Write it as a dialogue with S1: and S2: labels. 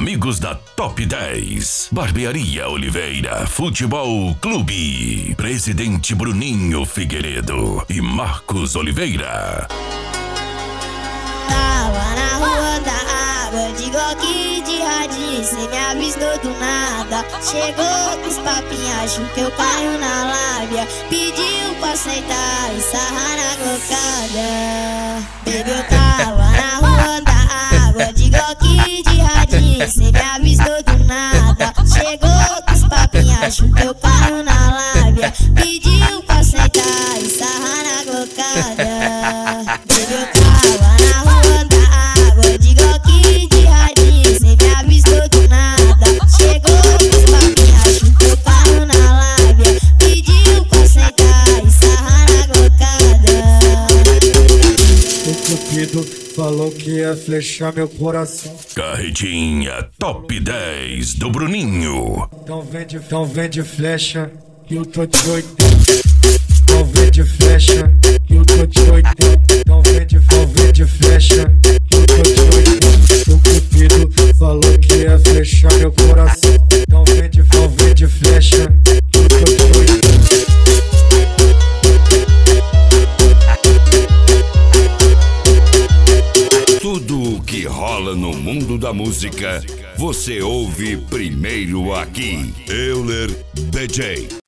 S1: Amigos da Top 10, Barbearia Oliveira Futebol Clube, Presidente Bruninho Figueiredo e Marcos Oliveira.
S2: Tava na rua da água, de Glock de radinho, cê me avistou do nada. Chegou com os papinhos, achou que eu caio na lábia. Pediu pra sentar e sarrar na glocada. Baby, eu tava na rua da água, de Glock de radinho, cê me avistou do nada. Chegou com os papinhos, achou que eu caio na lábia. Pediu pra sentar e sarrar na glocada. Baby, eu tava na rua da água, de Glock de radinho, cê me avistou do nada. Chegou com os papinhos, achou que eu caio na lábia. Pediu pra sentar e sarrar na glocada.
S3: O Cupido falou que ia flechar meu coração.
S1: Carretinha Top 10 do Bruninho.
S3: Então vende flecha, que eu tô de 80. Então vende flecha, que eu tô de 80. Então vende flecha, que eu tô de 80. O Cupido falou que ia flechar meu coração. Então vende flecha, que eu tô de 80.
S1: Tudo o que rola no mundo da música, você ouve primeiro aqui. Euler DJ.